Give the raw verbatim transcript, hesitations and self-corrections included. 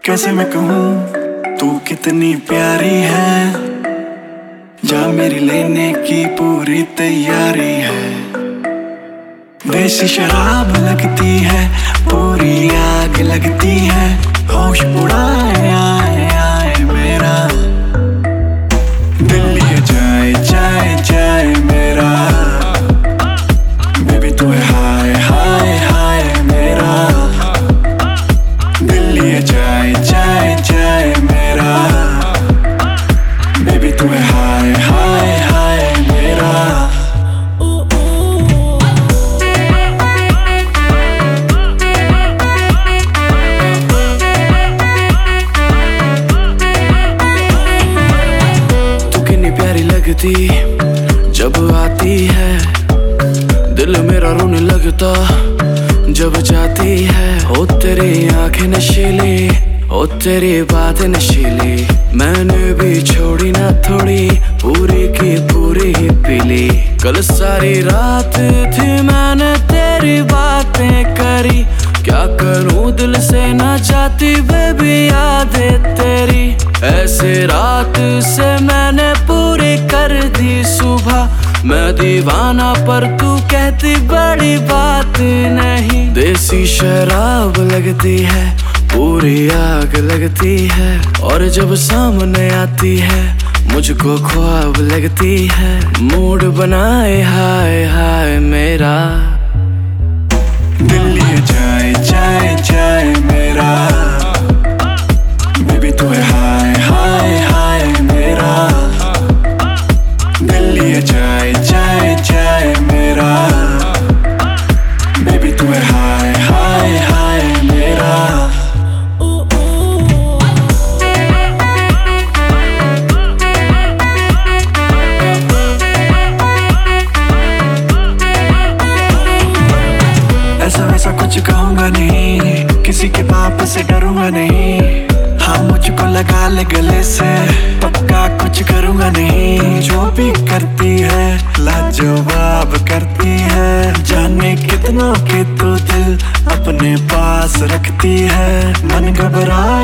कैसे मैं कहूँ तू कितनी प्यारी है, जा मेरी लेने की पूरी तैयारी है। देसी शराब लगती है, पूरी आग लगती है, होश उड़ाए आए आए मेरा दिल लिए जाए जाए जाए मेरा। बेबी तू है हाय हाय हाय मेरा, दिल लिए जाए जाए जाए मेरा। बेबी तू है हाय हाय हाय मेरा। लगती जब आती है, दिल मेरा रोने लगता जब जाती है। ओ तेरी आंखें नशीली, ओ तेरी बातें नशीली, मैंने भी छोड़ी ना थोड़ी, पूरी की पूरी ही पीली। कल सारी रात थी मैंने तेरी बातें करी, क्या करूं दिल से ना जाती बेबी यादें तेरी। ऐसे रात से मैंने पूरी कर दी सुबह, मैं दीवाना पर तू कहती बड़ी बात नहीं। देसी शराब लगती है, पूरी आग लगती है, और जब सामने आती है मुझको ख्वाब लगती है। मूड बनाए हाय हाय मेरा, दिल लिए जाए जाए जाए मेरा। बेबी तू है हाय हाय हाय मेरा, दिल लिए जाए जाए जाए मेरा। बेबी तू है हाय हाय हाय मेरा। ऐसा वैसा कुछ कहूँगा नहीं, किसी के पाप से डरूंगा नहीं। हाँ मुझको लगा ले गले से, पक्का कुछ करूँगा नहीं। जो भी करती है लाजवाब करती है, जाने कितनों के तो दिल अपने पास रखती है। मन घबरा